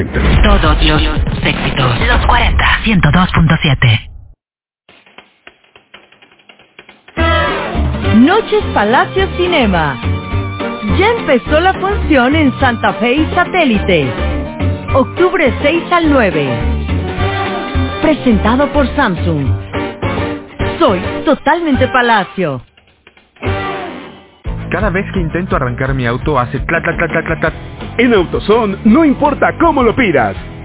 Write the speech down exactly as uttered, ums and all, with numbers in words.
Todos los éxitos. Los cuarenta. ciento dos punto siete. Noches Palacio Cinema. Ya empezó la función en Santa Fe y Satélite. Octubre seis al nueve. Presentado por Samsung. Soy totalmente Palacio. Cada vez que intento arrancar mi auto hace tlat, tlat, tlat, tlat, tlat. En AutoZone no importa cómo lo pidas.